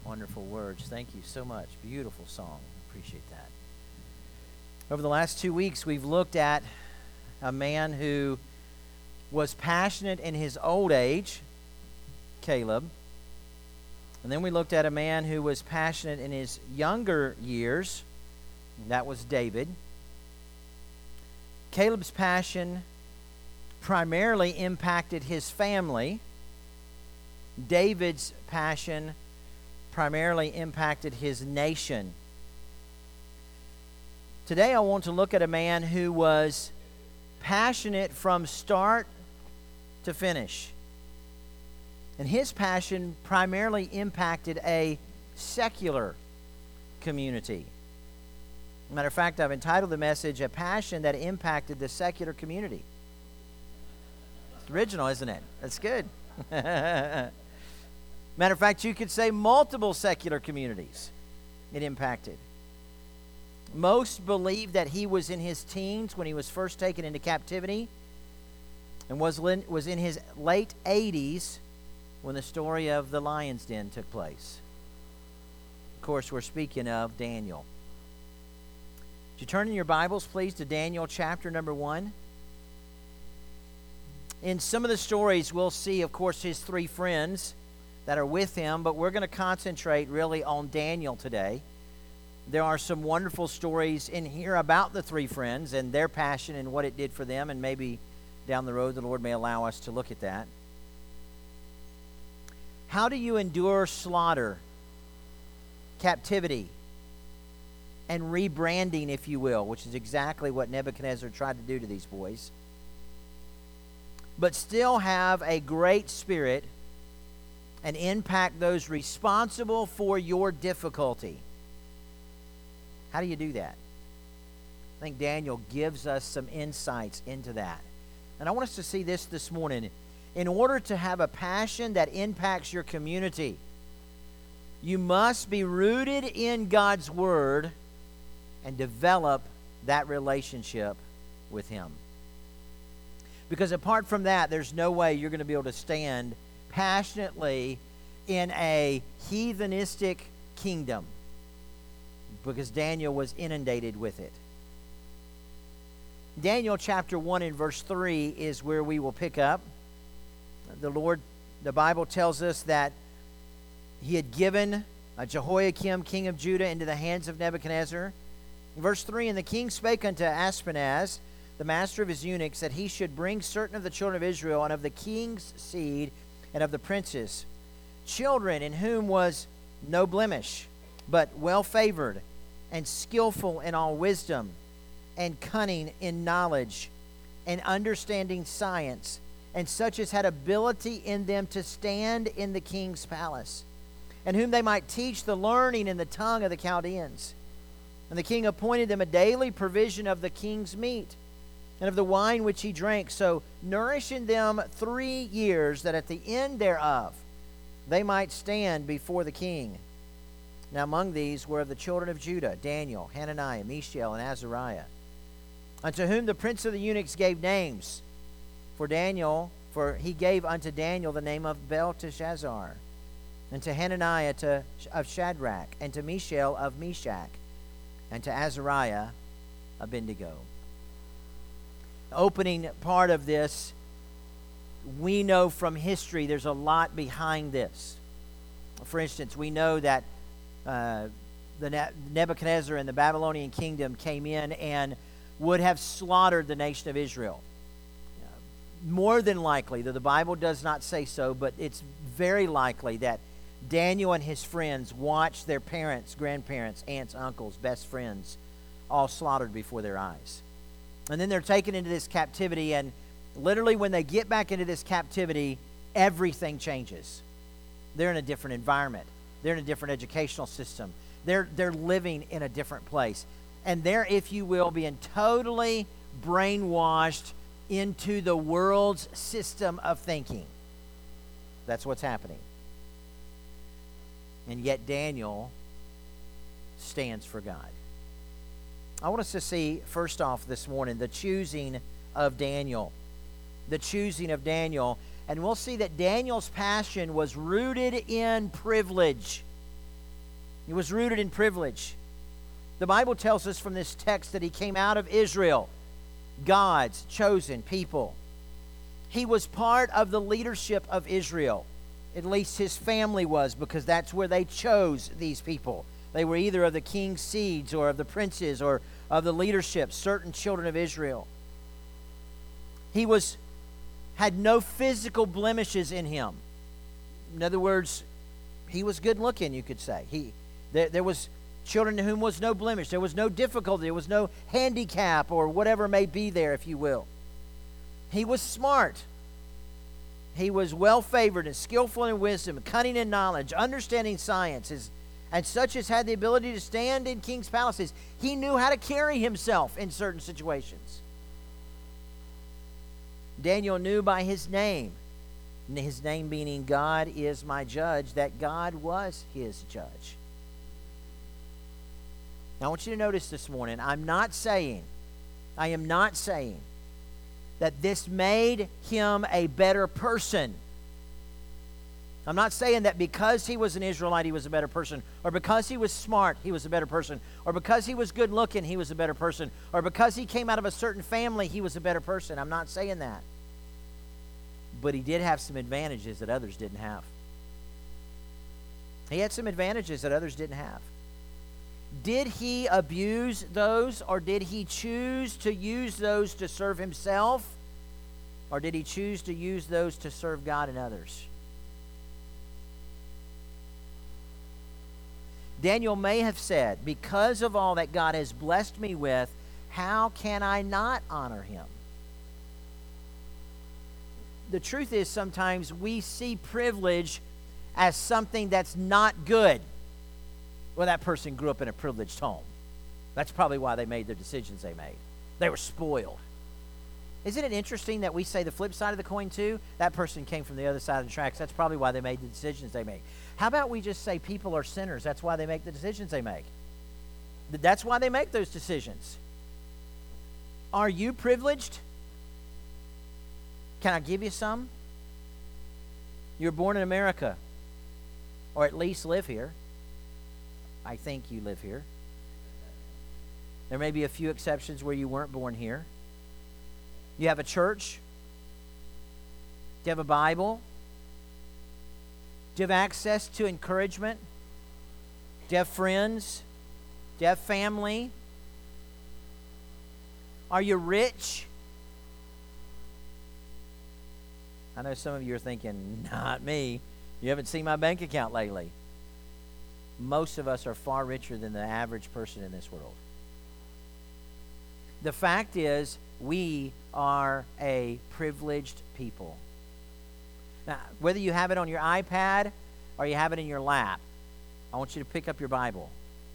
Wonderful words. Thank you so much. Beautiful song. Appreciate that. Over the last 2 weeks, we've looked at a man who was passionate in his old age, Caleb. And then we looked at a man who was passionate in his younger years. That was David. Caleb's passion primarily impacted his family. David's passion primarily impacted his nation. Today I want to look at a man who was passionate from start to finish. And his passion primarily impacted a secular community. Matter of fact, I've entitled the message, A Passion That Impacted the Secular Community. It's original, isn't it? That's good. Matter of fact, you could say multiple secular communities it impacted. Most believe that he was in his teens when he was first taken into captivity and was in his late 80s when the story of the lion's den took place. Of course, we're speaking of Daniel. Would you turn in your Bibles, please, to Daniel chapter number 1? In some of the stories, we'll see, of course, his three friends that are with him, but we're going to concentrate really on Daniel today. There are some wonderful stories in here about the three friends and their passion and what it did for them, and maybe down the road the Lord may allow us to look at that. How do you endure slaughter, captivity, and rebranding, if you will, which is exactly what Nebuchadnezzar tried to do to these boys, but still have a great spirit and impact those responsible for your difficulty? How do you do that? I think Daniel gives us some insights into that. And I want us to see this morning. In order to have a passion that impacts your community, you must be rooted in God's Word and develop that relationship with Him. Because apart from that, there's no way you're going to be able to stand passionately in a heathenistic kingdom, because Daniel was inundated with it. Daniel chapter 1 and verse 3 is where we will pick up. The Bible tells us that he had given Jehoiakim, king of Judah, into the hands of Nebuchadnezzar. Verse 3, and the king spake unto Ashpenaz, the master of his eunuchs, that he should bring certain of the children of Israel, and of the king's seed, and of the princes, children in whom was no blemish, but well favored, and skillful in all wisdom, and cunning in knowledge, and understanding science, and such as had ability in them to stand in the king's palace, and whom they might teach the learning in the tongue of the Chaldeans. And the king appointed them a daily provision of the king's meat, and of the wine which he drank, so nourishing them 3 years, that at the end thereof they might stand before the king. Now among these were of the children of Judah, Daniel, Hananiah, Mishael, and Azariah, unto whom the prince of the eunuchs gave names. For he gave unto Daniel the name of Belteshazzar, and to Hananiah of Shadrach, and to Mishael of Meshach, and to Azariah Abednego. The opening part of this, we know from history there's a lot behind this. For instance, we know that the Nebuchadnezzar and the Babylonian kingdom came in and would have slaughtered the nation of Israel. More than likely, though the Bible does not say so, but it's very likely that Daniel and his friends watched their parents, grandparents, aunts, uncles, best friends, all slaughtered before their eyes. And then they're taken into this captivity, and literally when they get back into this captivity, everything changes. They're in a different environment. They're in a different educational system. They're living in a different place. And they're, if you will, being totally brainwashed into the world's system of thinking. That's what's happening. And yet Daniel stands for God. I want us to see, first off this morning, the choosing of Daniel. The choosing of Daniel. And we'll see that Daniel's passion was rooted in privilege. He was rooted in privilege. The Bible tells us from this text that he came out of Israel, God's chosen people. He was part of the leadership of Israel. At least his family was, because that's where they chose these people. They were either of the king's seeds or of the princes or of the leadership, certain children of Israel. He had no physical blemishes in him. In other words, he was good looking, you could say. There was children in whom was no blemish. There was no difficulty. There was no handicap or whatever may be there, if you will. He was smart. He was well-favored and skillful in wisdom, cunning in knowledge, understanding science, and such as had the ability to stand in king's palaces. He knew how to carry himself in certain situations. Daniel knew by his name meaning God is my judge, that God was his judge. Now I want you to notice this morning, I am not saying that this made him a better person. I'm not saying that because he was an Israelite he was a better person, or because he was smart he was a better person, or because he was good looking he was a better person, or because he came out of a certain family he was a better person. I'm not saying that. But he did have some advantages that others didn't have. He had some advantages that others didn't have. Did he abuse those, or did he choose to use those to serve himself, or did he choose to use those to serve God and others? Daniel may have said, because of all that God has blessed me with, how can I not honor him? The truth is, sometimes we see privilege as something that's not good. Well, that person grew up in a privileged home. That's probably why they made the decisions they made. They were spoiled. Isn't it interesting that we say the flip side of the coin too? That person came from the other side of the tracks. That's probably why they made the decisions they made. How about we just say people are sinners? That's why they make the decisions they make. That's why they make those decisions. Are you privileged? Can I give you some? You were born in America, or at least live here. I think you live here. There may be a few exceptions where you weren't born here. You have a church. Do you have a Bible? Do you have access to encouragement? Do you have friends? Do you have family? Are you rich? I know some of you are thinking, not me. You haven't seen my bank account lately. Most of us are far richer than the average person in this world. The fact is, we are a privileged people. Now, whether you have it on your iPad or you have it in your lap, I want you to pick up your Bible.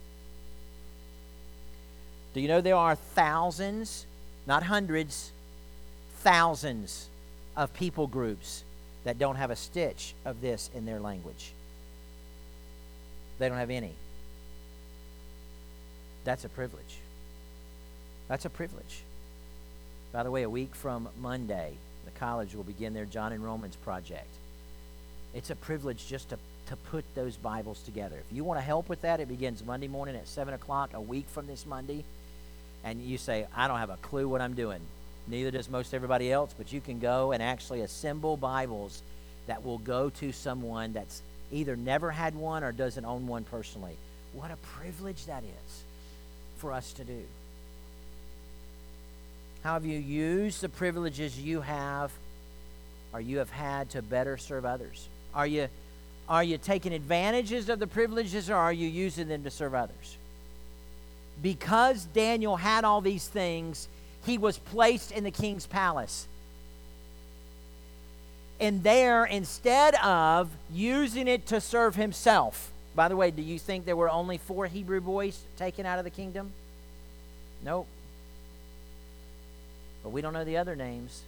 Do you know there are thousands, not hundreds, thousands of people groups that don't have a stitch of this in their language? They don't have any. That's a privilege. That's a privilege. By the way, a week from Monday, the college will begin their John and Romans project. It's a privilege just to put those Bibles together. If you want to help with that, it begins Monday morning at 7 o'clock, a week from this Monday. And you say, I don't have a clue what I'm doing. Neither does most everybody else, but you can go and actually assemble Bibles that will go to someone that's either never had one or doesn't own one personally. What a privilege that is for us to do. How have you used the privileges you have or you have had to better serve others? Are you taking advantages of the privileges, or are you using them to serve others? Because Daniel had all these things, he was placed in the king's palace. And there, instead of using it to serve himself, by the way, do you think there were only 4 Hebrew boys taken out of the kingdom? Nope. But we don't know the other names.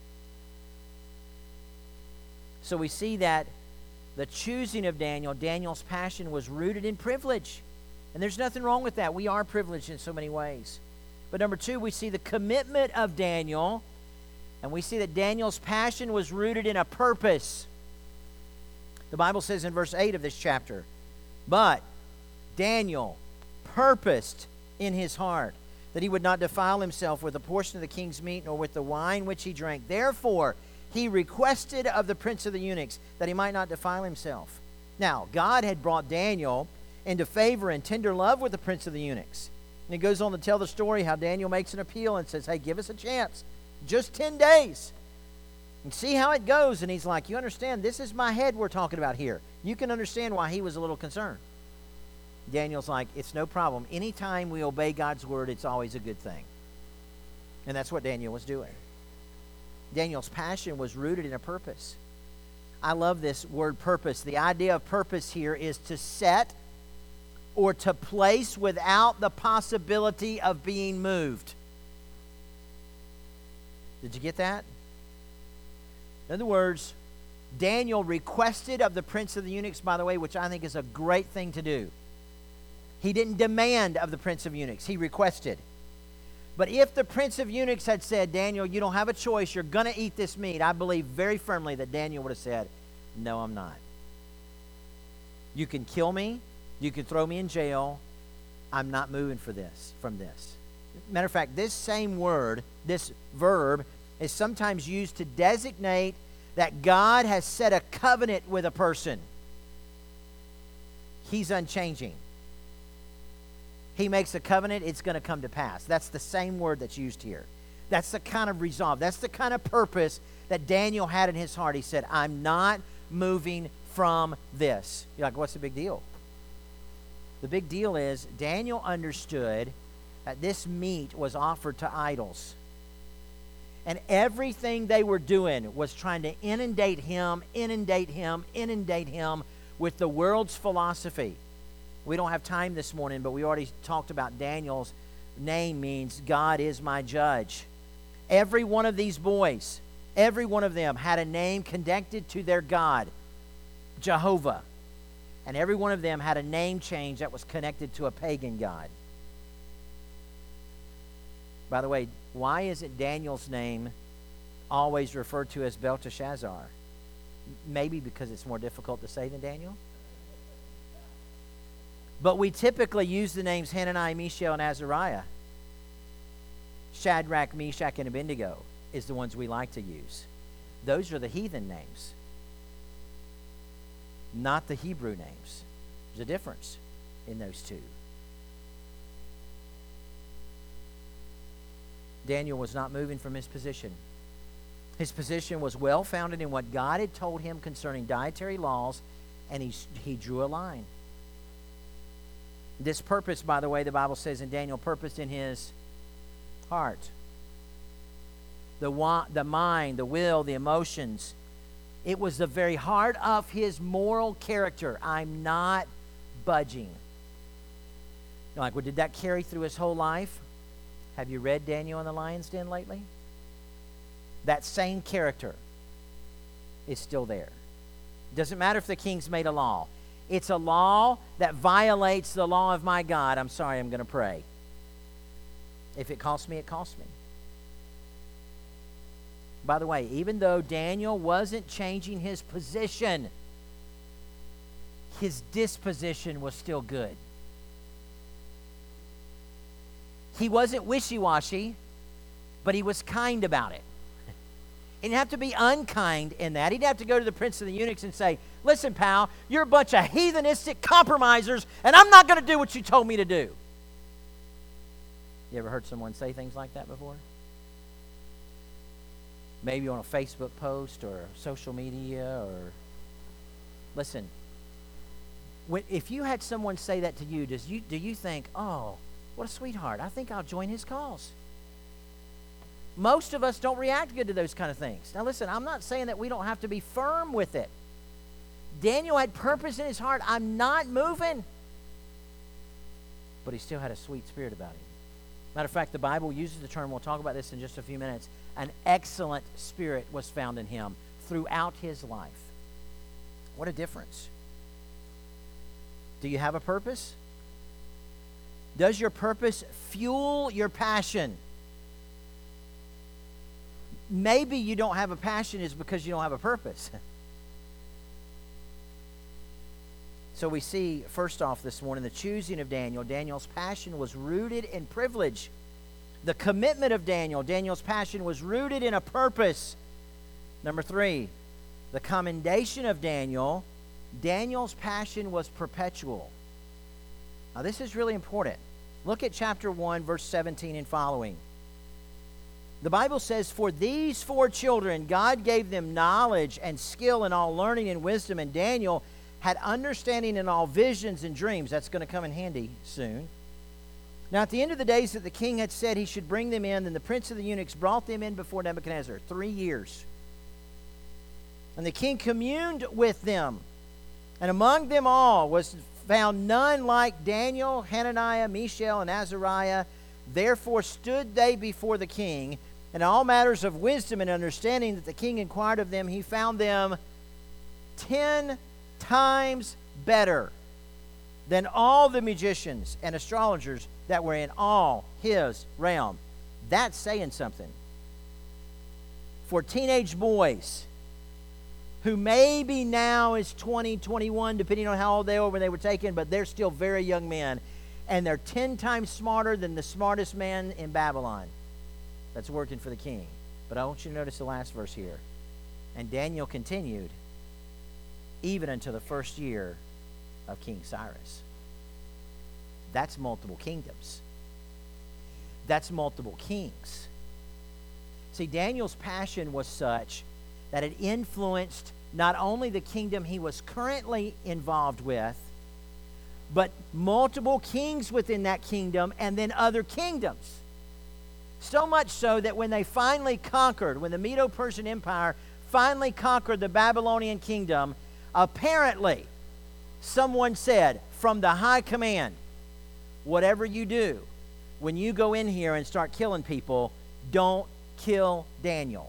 So we see that the choosing of Daniel, Daniel's passion was rooted in privilege. And there's nothing wrong with that. We are privileged in so many ways. But number 2, we see the commitment of Daniel. And we see that Daniel's passion was rooted in a purpose. The Bible says in verse 8 of this chapter, but Daniel purposed in his heart that he would not defile himself with a portion of the king's meat, nor with the wine which he drank. Therefore, he requested of the prince of the eunuchs that he might not defile himself. Now, God had brought Daniel into favor and tender love with the prince of the eunuchs. And he goes on to tell the story how Daniel makes an appeal and says, hey, give us a chance. Just 10 days. And see how it goes. And he's like, you understand, this is my head we're talking about here. You can understand why he was a little concerned. Daniel's like, it's no problem. Anytime we obey God's word, it's always a good thing. And that's what Daniel was doing. Daniel's passion was rooted in a purpose. I love this word purpose. The idea of purpose here is to set or to place without the possibility of being moved. Did you get that? In other words, Daniel requested of the prince of the eunuchs, by the way, which I think is a great thing to do. He didn't demand of the prince of eunuchs. He requested. But if the prince of eunuchs had said, Daniel, you don't have a choice. You're going to eat this meat, I believe very firmly that Daniel would have said, no, I'm not. You can kill me. You can throw me in jail. I'm not moving from this. Matter of fact, this same word, this verb, is sometimes used to designate that God has set a covenant with a person. He's unchanging. He makes a covenant, it's going to come to pass. That's the same word that's used here. That's the kind of resolve. That's the kind of purpose that Daniel had in his heart. He said, I'm not moving from this. You're like, what's the big deal? The big deal is Daniel understood that this meat was offered to idols. And everything they were doing was trying to inundate him with the world's philosophy. We don't have time this morning, but we already talked about Daniel's name means God is my judge. Every one of these boys, every one of them had a name connected to their God, Jehovah. And every one of them had a name change that was connected to a pagan god. By the way, why isn't Daniel's name always referred to as Belteshazzar? Maybe because it's more difficult to say than Daniel? But we typically use the names Hananiah, Mishael, and Azariah. Shadrach, Meshach, and Abednego is the ones we like to use. Those are the heathen names, not the Hebrew names. There's a difference in those two. Daniel was not moving from his position. His position was well founded in what God had told him concerning dietary laws, and he drew a line. This purpose, by the way, the Bible says in Daniel, purposed in his heart. The mind, the will, the emotions. It was the very heart of his moral character. I'm not budging. You're like, well, did that carry through his whole life? Have you read Daniel in the Lion's Den lately? That same character is still there. Doesn't matter if the king's made a law. It's a law that violates the law of my God. I'm sorry, I'm going to pray. If it costs me, it costs me. By the way, even though Daniel wasn't changing his position, his disposition was still good. He wasn't wishy-washy, but he was kind about it. He didn't have to be unkind in that. He'd have to go to the prince of the eunuchs and say, listen, pal, you're a bunch of heathenistic compromisers, and I'm not going to do what you told me to do. You ever heard someone say things like that before? Maybe on a Facebook post or social media or... Listen, if you had someone say that to you, do you think, oh, what a sweetheart, I think I'll join his cause? Most of us don't react good to those kind of things. Now listen, I'm not saying that we don't have to be firm with it. Daniel had purpose in his heart. I'm not moving. But he still had a sweet spirit about him. Matter of fact, the Bible uses the term, we'll talk about this in just a few minutes, an excellent spirit was found in him throughout his life. What a difference. Do you have a purpose? Does your purpose fuel your passion? Maybe you don't have a passion is because you don't have a purpose. So we see, first off this morning, the choosing of Daniel. Daniel's passion was rooted in privilege. The commitment of Daniel's passion was rooted in a purpose. Number 3, the commendation of Daniel's passion was perpetual. Now this is really important. Look at chapter 1, verse 17 and following. The Bible says, "For these 4 children, God gave them knowledge and skill in all learning and wisdom, and Daniel had understanding in all visions and dreams." That's going to come in handy soon. Now at the end of the days that the king had said he should bring them in, then the prince of the eunuchs brought them in before Nebuchadnezzar. 3 years. And the king communed with them, and among them all was found none like Daniel, Hananiah, Mishael, and Azariah. Therefore stood they before the king, and in all matters of wisdom and understanding that the king inquired of them, he found them 10 times better than all the magicians and astrologers that were in all his realm. That's saying something. For teenage boys who maybe now is 20, 21, depending on how old they were when they were taken, but they're still very young men, and they're 10 times smarter than the smartest man in Babylon. That's working for the king. But I want you to notice the last verse here. "And Daniel continued even until the first year of King Cyrus." That's multiple kingdoms. That's multiple kings. See, Daniel's passion was such that it influenced not only the kingdom he was currently involved with, but multiple kings within that kingdom and then other kingdoms. So much so that when they finally conquered, when the Medo-Persian Empire finally conquered the Babylonian kingdom, apparently someone said from the high command, "Whatever you do, when you go in here and start killing people, don't kill Daniel.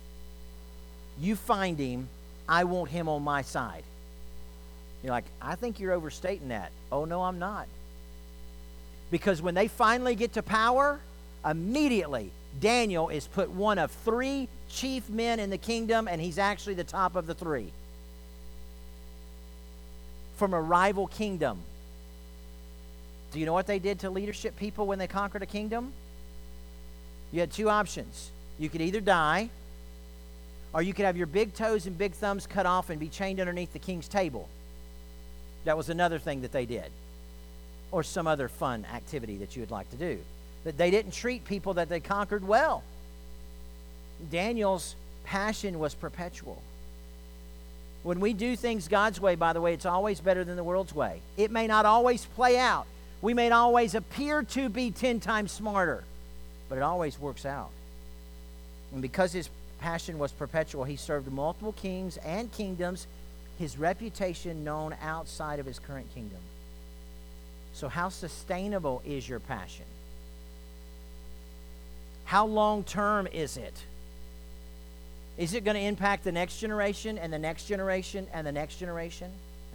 You find him, I want him on my side." You're like, "I think you're overstating that." Oh, no, I'm not. Because when they finally get to power, immediately Daniel is put one of 3 chief men in the kingdom, and he's actually the top of the 3. From a rival kingdom. Do you know what they did to leadership people when they conquered a kingdom? You had 2 options. You could either die, or you could have your big toes and big thumbs cut off and be chained underneath the king's table. That was another thing that they did. Or some other fun activity that you would like to do. But they didn't treat people that they conquered well. Daniel's passion was perpetual. When we do things God's way, by the way, it's always better than the world's way. It may not always play out. We may not always appear to be 10 times smarter, but it always works out. And because his passion was perpetual, he served multiple kings and kingdoms, his reputation known outside of his current kingdom. So how sustainable is your passion? How long-term is it? Is it going to impact the next generation and the next generation and the next generation?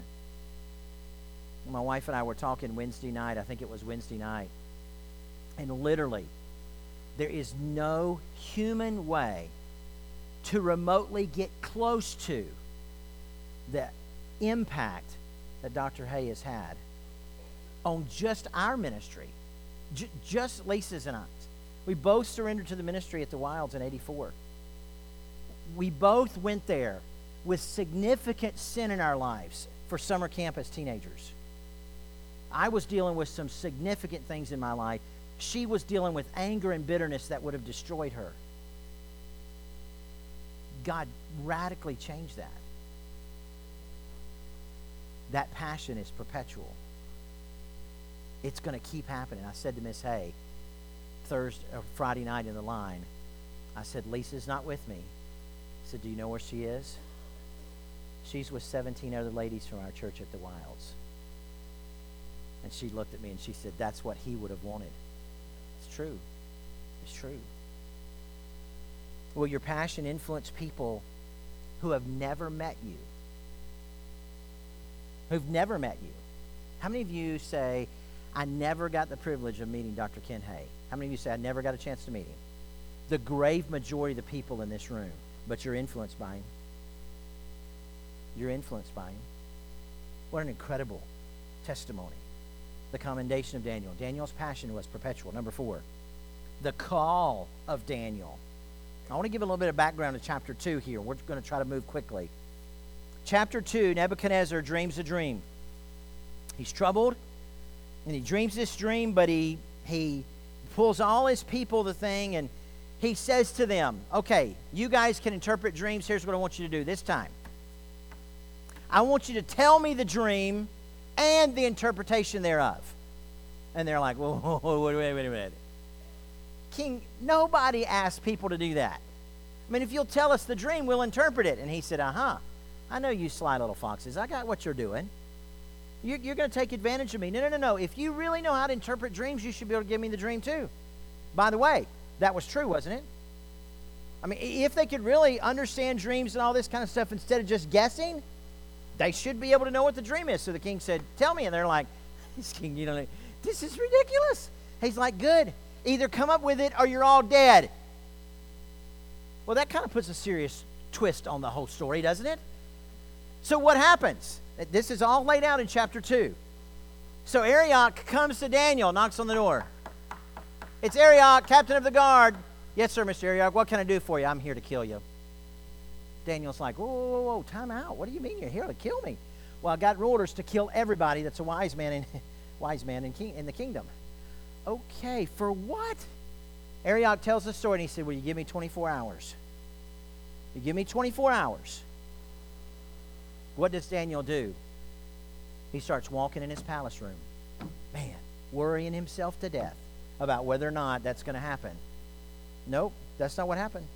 My wife and I were talking Wednesday night. I think it was Wednesday night. And literally, there is no human way to remotely get close to the impact that Dr. Hay has had on just our ministry, just Lisa's and I. We both surrendered to the ministry at the Wilds in '84. We both went there with significant sin in our lives for summer camp as teenagers. I was dealing with some significant things in my life. She was dealing with anger and bitterness that would have destroyed her. God radically changed that. That passion is perpetual. It's going to keep happening. I said to Miss Hay Friday night in the line, I said, "Lisa's not with me." I said, "Do you know where she is?" "She's with 17 other ladies from our church at the Wilds." And she looked at me and she said, "That's what he would have wanted." It's true. It's true. Will your passion influence people who have never met you? Who've never met you? How many of you say, "I never got the privilege of meeting Dr. Ken Hay"? How many of you say, "I never got a chance to meet him"? The grave majority of the people in this room. But you're influenced by him. You're influenced by him. What an incredible testimony. The commendation of Daniel. Daniel's passion was perpetual. Number 4, the call of Daniel. I want to give a little bit of background to chapter 2 here. We're going to try to move quickly. Chapter 2, Nebuchadnezzar dreams a dream. He's troubled, and he dreams this dream, but he pulls all his people the thing, and he says to them, okay, you guys can interpret dreams. Here's what I want you to do this time. I want you to tell me the dream and the interpretation thereof. And they're like, whoa, wait a minute. King, nobody asked people to do that. I mean, if you'll tell us the dream, we'll interpret it. And he said, I know you sly little foxes. I got what you're doing. You're going to take advantage of me. No. If you really know how to interpret dreams, you should be able to give me the dream too. By the way, that was true, wasn't it? I mean, if they could really understand dreams and all this kind of stuff instead of just guessing, they should be able to know what the dream is. So the king said, tell me. And they're like, this king, this is ridiculous. He's like, good. Either come up with it or you're all dead. Well, that kind of puts a serious twist on the whole story, doesn't it? So what happens? This is all laid out in chapter 2. So Arioch comes to Daniel, knocks on the door. It's Arioch, captain of the guard. Yes, sir, Mr. Arioch. What can I do for you? I'm here to kill you. Daniel's like, whoa, time out. What do you mean you're here to kill me? Well, I got orders to kill everybody that's a wise man in the kingdom. Okay, for what? Arioch tells the story, and he said, will you give me 24 hours? You give me 24 hours. What does Daniel do? He starts walking in his palace room. Man, worrying himself to death about whether or not that's going to happen. Nope, that's not what happened.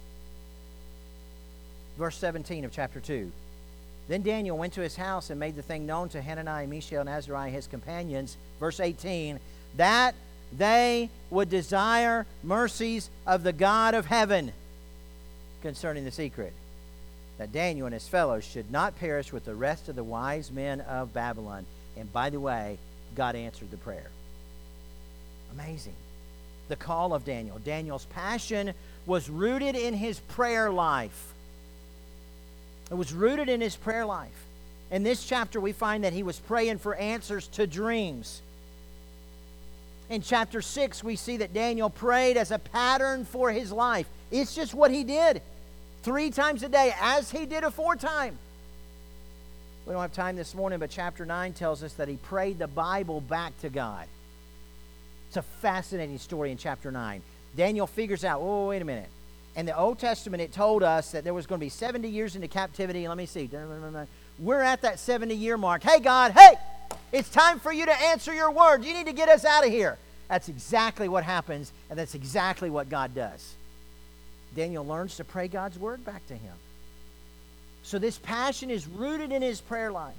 Verse 17 of chapter 2. Then Daniel went to his house and made the thing known to Hananiah, Mishael, and Azariah, his companions. Verse 18, that they would desire mercies of the God of heaven concerning the secret, that Daniel and his fellows should not perish with the rest of the wise men of Babylon. And by the way, God answered the prayer. Amazing. The call of Daniel. Daniel's passion was rooted in his prayer life. It was rooted in his prayer life. In this chapter, we find that he was praying for answers to dreams. In chapter 6, we see that Daniel prayed as a pattern for his life. It's just what he did 3 times a day, as he did aforetime. We don't have time this morning, but chapter 9 tells us that he prayed the Bible back to God. It's a fascinating story in chapter 9. Daniel figures out, wait a minute. In the Old Testament, it told us that there was going to be 70 years into captivity. Let me see. We're at that 70-year mark. Hey, God, it's time for you to answer your word. You need to get us out of here. That's exactly what happens, and that's exactly what God does. Daniel learns to pray God's word back to him. So this passion is rooted in his prayer life.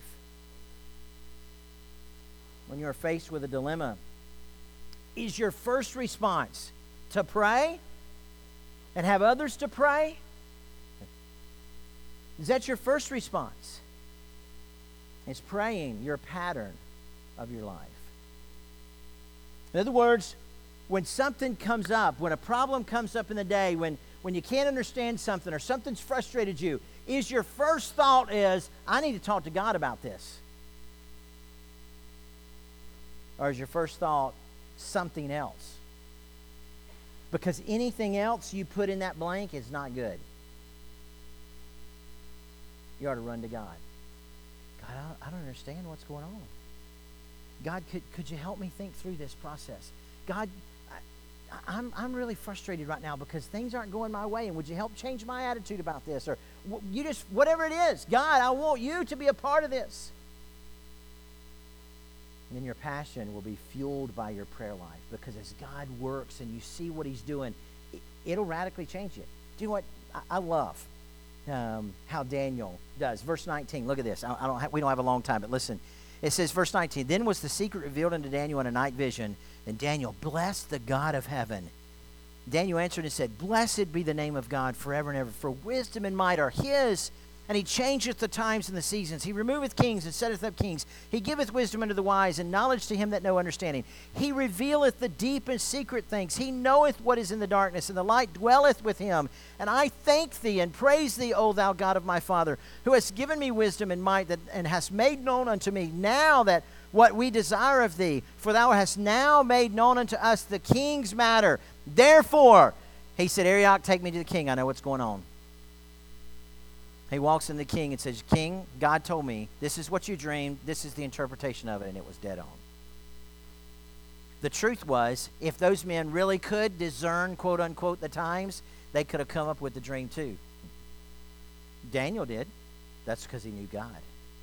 When you're faced with a dilemma, is your first response to pray and have others to pray? Is that your first response? Is praying your pattern of your life? In other words, when something comes up, when a problem comes up in the day, when you can't understand something or something's frustrated you, is your first thought is, I need to talk to God about this? Or is your first thought something else? Because anything else you put in that blank is not good. You ought to run to God. God, I don't understand what's going on. God, could you help me think through this process? God, I'm really frustrated right now because things aren't going my way, and would you help change my attitude about this? Or you just, whatever it is, God, I want you to be a part of this. And then your passion will be fueled by your prayer life, because as God works and you see what he's doing, it'll radically change you. Do you know what? I love how Daniel does. Verse 19, look at this. We don't have a long time, but listen. It says, verse 19, then was the secret revealed unto Daniel in a night vision. And Daniel blessed the God of heaven. Daniel answered and said, blessed be the name of God forever and ever, for wisdom and might are his, And he changeth the times and the seasons. He removeth kings and setteth up kings. He giveth wisdom unto the wise, and knowledge to him that know understanding. He revealeth the deep and secret things. He knoweth what is in the darkness, and the light dwelleth with him. And I thank thee and praise thee, O thou God of my father, who hast given me wisdom and might, and hast made known unto me now that what we desire of thee. For thou hast now made known unto us the king's matter. Therefore, he said, Arioch, take me to the king. I know what's going on. He walks in the king and says, King, God told me, this is what you dreamed, this is the interpretation of it, and it was dead on. The truth was, if those men really could discern, quote unquote, the times, they could have come up with the dream too. Daniel did. That's because he knew God.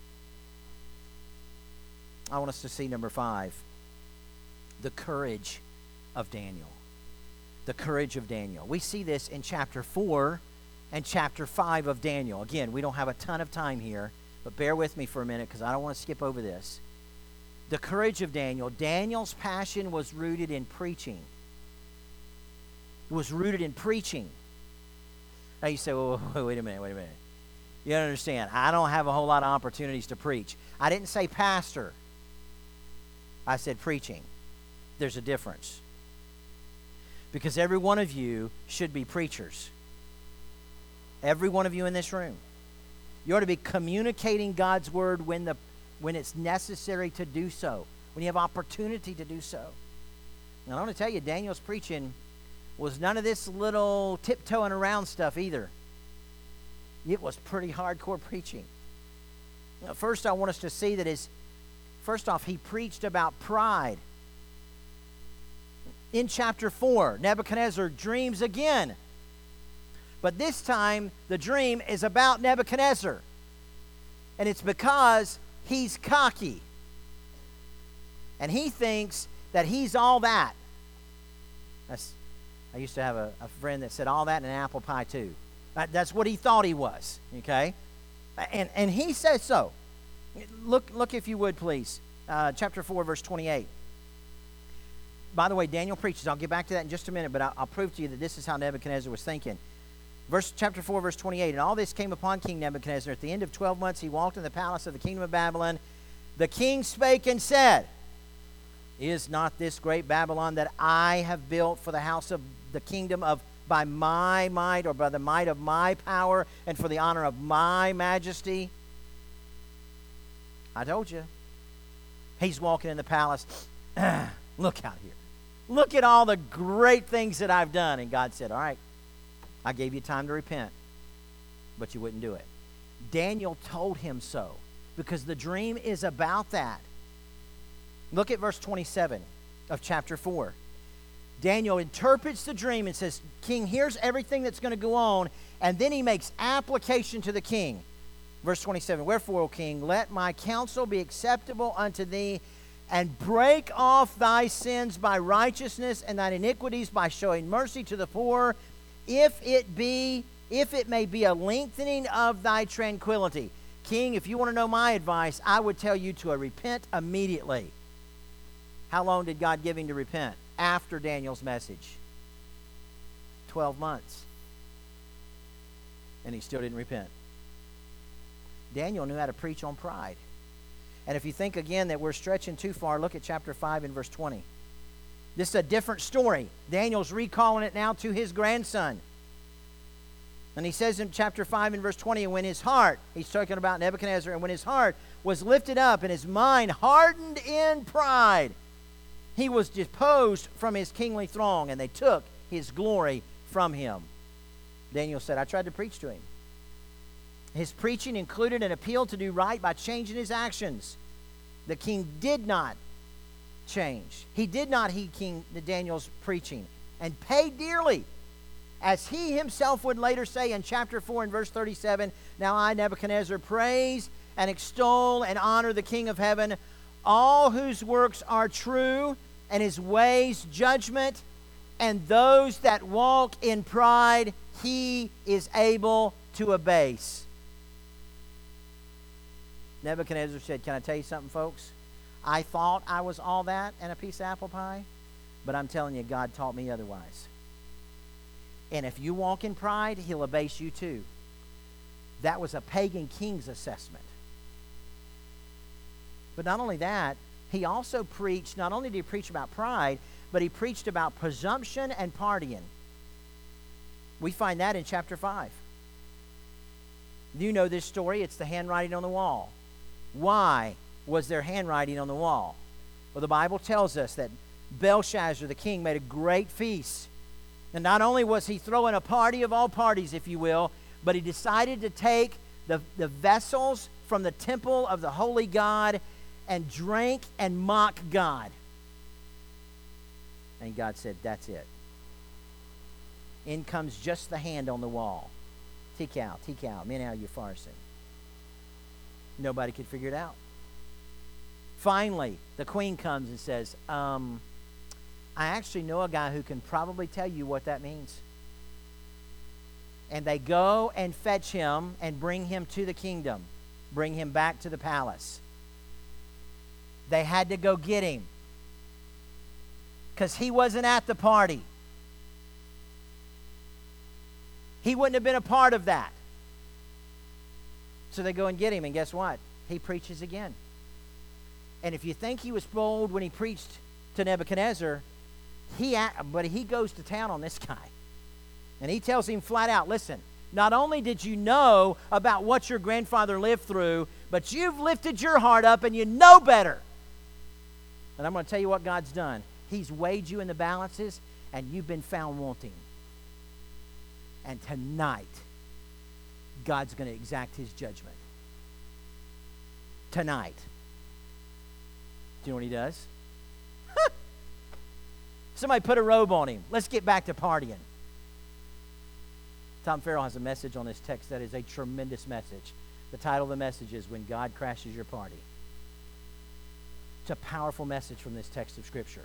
I want us to see number 5, the courage of Daniel. The courage of Daniel. We see this in chapter 4 and chapter 5 of Daniel. Again, we don't have a ton of time here, but bear with me for a minute because I don't want to skip over this. The courage of Daniel. Daniel's passion was rooted in preaching. It was rooted in preaching. Now you say, well, wait a minute. You don't understand. I don't have a whole lot of opportunities to preach. I didn't say pastor. I said preaching. There's a difference. Because every one of you should be preachers. Every one of you in this room. You ought to be communicating God's word when it's necessary to do so, when you have opportunity to do so. And I want to tell you, Daniel's preaching was none of this little tiptoeing around stuff either. It was pretty hardcore preaching. Now, first, I want us to see that first off, he preached about pride. In chapter 4, Nebuchadnezzar dreams again. But this time, the dream is about Nebuchadnezzar. And it's because he's cocky. And he thinks that he's all that. I used to have a friend that said all that and an apple pie too. That's what he thought he was. Okay? And he says so. Look if you would, please. Chapter 4, verse 28. By the way, Daniel preaches. I'll get back to that in just a minute, but I'll prove to you that this is how Nebuchadnezzar was thinking. Chapter 4, verse 28. And all this came upon King Nebuchadnezzar. At the end of 12 months, he walked in the palace of the kingdom of Babylon. The king spake and said, Is not this great Babylon that I have built for the house of the kingdom of by my might, or by the might of my power, and for the honor of my majesty? I told you. He's walking in the palace. Look out here. Look at all the great things that I've done. And God said, all right, I gave you time to repent, but you wouldn't do it. Daniel told him so, because the dream is about that. Look at verse 27 of chapter 4. Daniel interprets the dream and says, King, here's everything that's going to go on. And then he makes application to the king. Verse 27, Wherefore, O king, let my counsel be acceptable unto thee, and break off thy sins by righteousness, and thine iniquities by showing mercy to the poor, if it may be a lengthening of thy tranquility. King, if you want to know my advice, I would tell you to repent immediately. How long did God give him to repent? After Daniel's message. 12 months. And he still didn't repent. Daniel knew how to preach on pride. And if you think again that we're stretching too far, look at chapter 5 and verse 20. This is a different story. Daniel's recalling it now to his grandson. And he says in chapter 5 and verse 20, and when his heart, he's talking about Nebuchadnezzar, and when his heart was lifted up and his mind hardened in pride, he was deposed from his kingly throne, and they took his glory from him. Daniel said, I tried to preach to him. His preaching included an appeal to do right by changing his actions. The king did not change. He did not heed King Daniel's preaching and paid dearly. As he himself would later say in chapter 4 and verse 37, Now I, Nebuchadnezzar, praise and extol and honor the King of heaven, all whose works are true, and his ways judgment, and those that walk in pride he is able to abase. Nebuchadnezzar said, Can I tell you something, folks? I thought I was all that and a piece of apple pie, but I'm telling you, God taught me otherwise. And if you walk in pride, he'll abase you too. That was a pagan king's assessment. But not only that, he also preached, not only did he preach about pride, but he preached about presumption and partying. We find that in chapter 5. You know this story. It's the handwriting on the wall. Why was there handwriting on the wall? Well, the Bible tells us that Belshazzar, the king, made a great feast. And not only was he throwing a party of all parties, if you will, but he decided to take the vessels from the temple of the holy God and drink and mock God. And God said, that's it. In comes just the hand on the wall. Tikal, Minal Upharsin. Nobody could figure it out. Finally, the queen comes and says, I actually know a guy who can probably tell you what that means. And they go and fetch him and bring him to the kingdom. Bring him back to the palace. They had to go get him because he wasn't at the party. He wouldn't have been a part of that. So they go and get him, and guess what? He preaches again. And if you think he was bold when he preached to Nebuchadnezzar, but he goes to town on this guy. And he tells him flat out, listen, not only did you know about what your grandfather lived through, but you've lifted your heart up and you know better. And I'm going to tell you what God's done. He's weighed you in the balances, and you've been found wanting. And tonight, God's going to exact his judgment. Tonight. Do you know what he does? Somebody put a robe on him. Let's get back to partying. Tom Farrell has a message on this text that is a tremendous message. The title of the message is When God Crashes Your Party. It's a powerful message from this text of Scripture.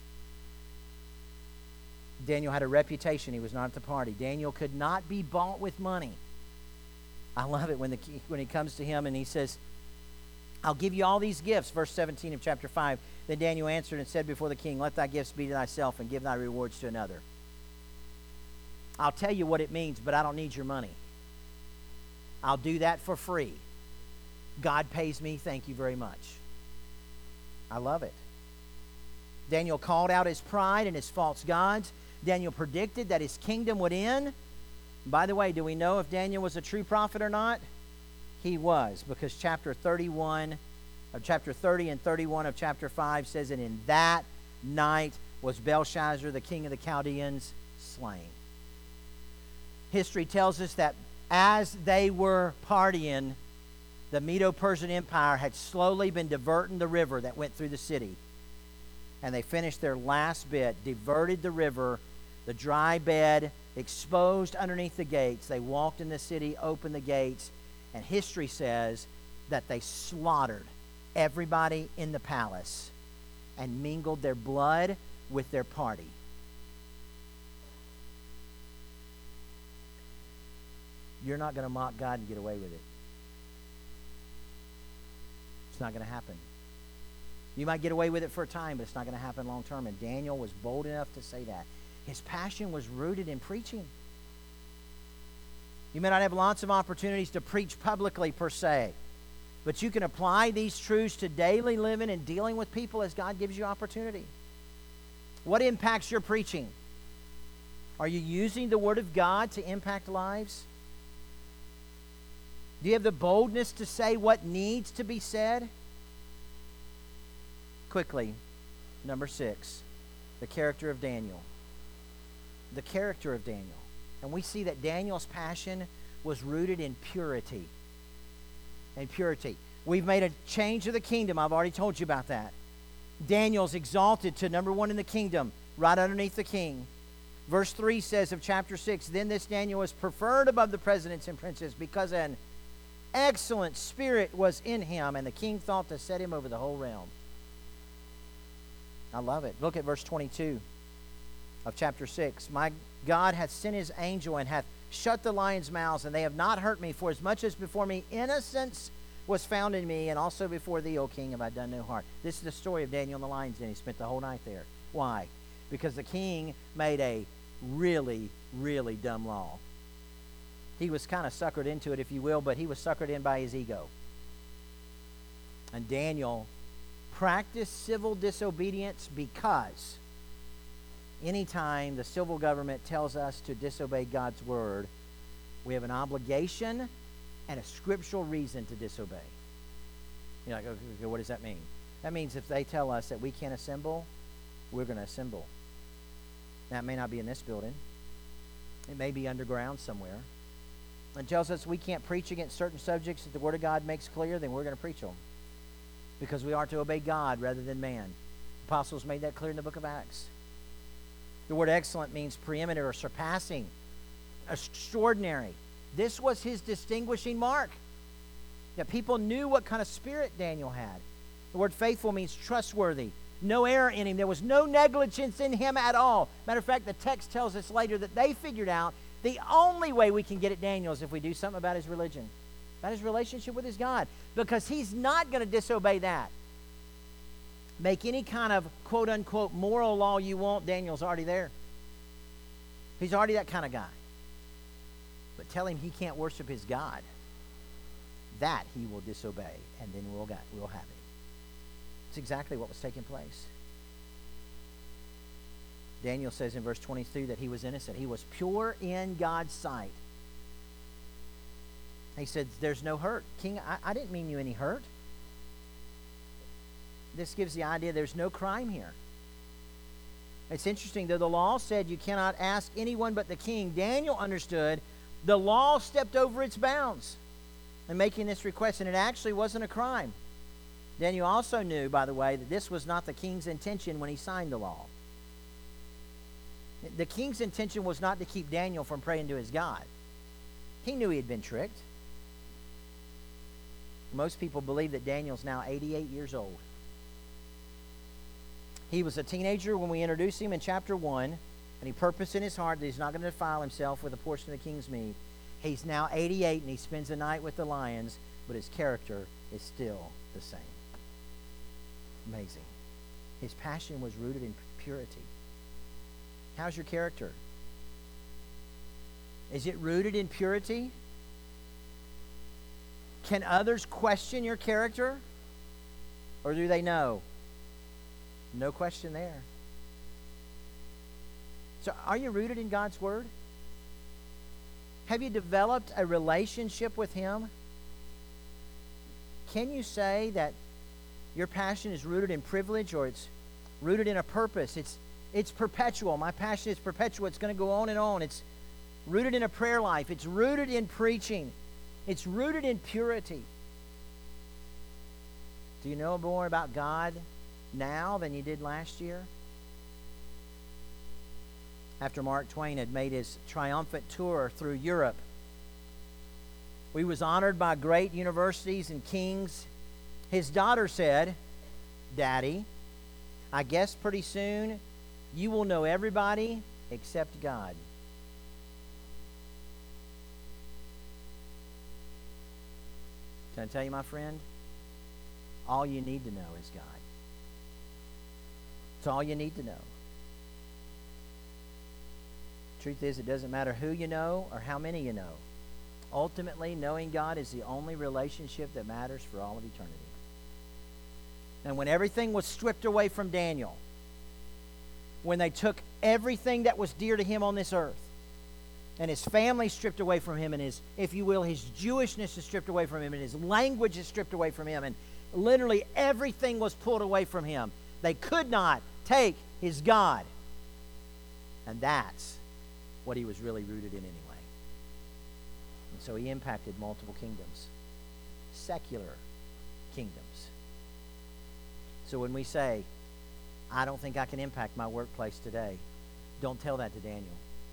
Daniel had a reputation. He was not at the party. Daniel could not be bought with money. I love it when he comes to him and he says, I'll give you all these gifts. Verse 17 of chapter 5. Then Daniel answered and said before the king, let thy gifts be to thyself and give thy rewards to another. I'll tell you what it means, but I don't need your money. I'll do that for free. God pays me. Thank you very much. I love it. Daniel called out his pride and his false gods. Daniel predicted that his kingdom would end. By the way, do we know if Daniel was a true prophet or not? He was, because chapter 30 and 31 of chapter 5 says, and in that night was Belshazzar, the king of the Chaldeans, slain. History tells us that as they were partying, the Medo-Persian Empire had slowly been diverting the river that went through the city. And they finished their last bit, diverted the river, the dry bed, exposed underneath the gates. They walked in the city, opened the gates, and history says that they slaughtered everybody in the palace and mingled their blood with their party. You're not going to mock God and get away with it. It's not going to happen. You might get away with it for a time, but it's not going to happen long term. And Daniel was bold enough to say that. His passion was rooted in preaching. You may not have lots of opportunities to preach publicly per se, but you can apply these truths to daily living and dealing with people as God gives you opportunity. What impacts your preaching? Are you using the Word of God to impact lives? Do you have the boldness to say what needs to be said? Quickly, number 6, the character of Daniel. The character of Daniel. And we see that Daniel's passion was rooted in purity. And purity. We've made a change of the kingdom. I've already told you about that. Daniel's exalted to number 1 in the kingdom, right underneath the king. Verse 3 says of chapter 6, then this Daniel was preferred above the presidents and princes because an excellent spirit was in him, and the king thought to set him over the whole realm. I love it. Look at verse 22 of chapter 6. My God hath sent his angel and hath shut the lions' mouths, and they have not hurt me, for as much as before me innocence was found in me, and also before thee, O king, have I done no harm. This is the story of Daniel in the lion's den. He spent the whole night there. Why? Because the king made a really, really dumb law. He was kind of suckered into it, if you will, but he was suckered in by his ego. And Daniel practiced civil disobedience because anytime the civil government tells us to disobey God's word, we have an obligation and a scriptural reason to disobey. You're like, okay, what does that mean? That means if they tell us that we can't assemble, we're going to assemble. Now, it may not be in this building. It may be underground somewhere. It tells us we can't preach against certain subjects that the Word of God makes clear, then we're going to preach them. Because we are to obey God rather than man. The apostles made that clear in the book of Acts. The word excellent means preeminent or surpassing, extraordinary. This was his distinguishing mark. That people knew what kind of spirit Daniel had. The word faithful means trustworthy. No error in him. There was no negligence in him at all. Matter of fact, the text tells us later that they figured out the only way we can get at Daniel is if we do something about his religion, about his relationship with his God, because he's not going to disobey that. Make any kind of quote-unquote moral law you want, Daniel's already there. He's already that kind of guy. But tell him he can't worship his God. That he will disobey, and then we'll have it. It's exactly what was taking place. Daniel says in verse 22 that he was innocent. He was pure in God's sight. He said, there's no hurt. King, I didn't mean you any hurt. This gives the idea there's no crime here. It's interesting, though the law said you cannot ask anyone but the king, Daniel understood the law stepped over its bounds in making this request, and it actually wasn't a crime. Daniel also knew, by the way, that this was not the king's intention when he signed the law. The king's intention was not to keep Daniel from praying to his God. He knew he had been tricked. Most people believe that Daniel's now 88 years old. He was a teenager when we introduced him in chapter 1, and he purposed in his heart that he's not going to defile himself with a portion of the king's meat. He's now 88, and he spends the night with the lions, but his character is still the same. Amazing. His passion was rooted in purity. How's your character? Is it rooted in purity? Can others question your character? Or do they know? No question there. So are you rooted in God's Word? Have you developed a relationship with Him? Can you say that your passion is rooted in privilege, or it's rooted in a purpose? It's perpetual. My passion is perpetual. It's going to go on and on. It's rooted in a prayer life. It's rooted in preaching. It's rooted in purity. Do you know more about God now than you did last year? After Mark Twain had made his triumphant tour through Europe, he was honored by great universities and kings. His daughter said, "Daddy, I guess pretty soon you will know everybody except God." Can I tell you, my friend? All you need to know is God. It's all you need to know. Truth is, it doesn't matter who you know or how many you know. Ultimately, knowing God is the only relationship that matters for all of eternity. And when everything was stripped away from Daniel, when they took everything that was dear to him on this earth, and his family stripped away from him, and his, if you will, his Jewishness is stripped away from him, and his language is stripped away from him, and literally everything was pulled away from him, they could not take his God. And that's what he was really rooted in anyway. And so he impacted multiple kingdoms, secular kingdoms. So when we say, I don't think I can impact my workplace today, don't tell that to Daniel,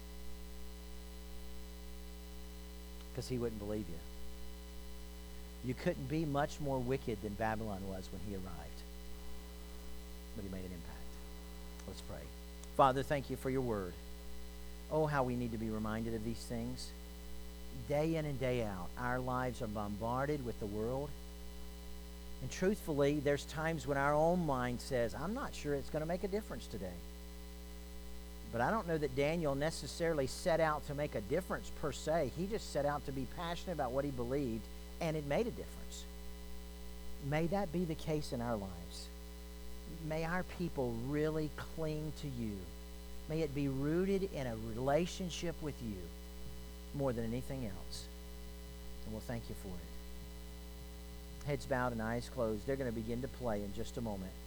because he wouldn't believe you. You couldn't be much more wicked than Babylon was when he arrived. But he made an impact. Let's pray. Father, thank you for your word. Oh, how we need to be reminded of these things. Day in and day out, our lives are bombarded with the world. And truthfully, there's times when our own mind says, I'm not sure it's going to make a difference today. But I don't know that Daniel necessarily set out to make a difference per se. He just set out to be passionate about what he believed, and it made a difference. May that be the case in our lives. May our people really cling to you. May it be rooted in a relationship with you more than anything else. And we'll thank you for it. Heads bowed and eyes closed. They're going to begin to play in just a moment.